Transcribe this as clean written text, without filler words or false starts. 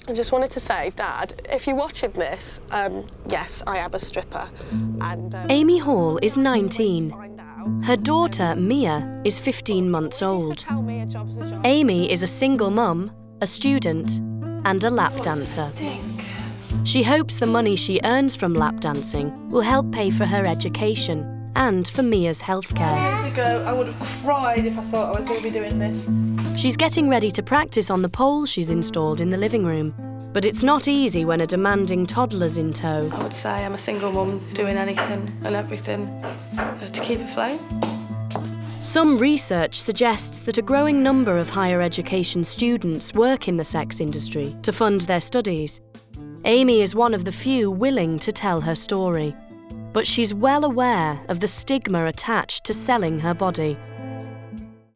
I just wanted to say, Dad, if you're watching this, yes, I am a stripper. And Amy Hall is 19. Her daughter, Mia, is 15 months old. Amy is a single mum, a student, and a lap dancer. She hopes the money she earns from lap dancing will help pay for her education and for Mia's healthcare. Years ago, I would have cried if I thought I was going to be doing this. She's getting ready to practice on the pole she's installed in the living room. But it's not easy when a demanding toddler's in tow. I would say I'm a single mum doing anything and everything to keep afloat. Some research suggests that a growing number of higher education students work in the sex industry to fund their studies. Amy is one of the few willing to tell her story. But she's well aware of the stigma attached to selling her body.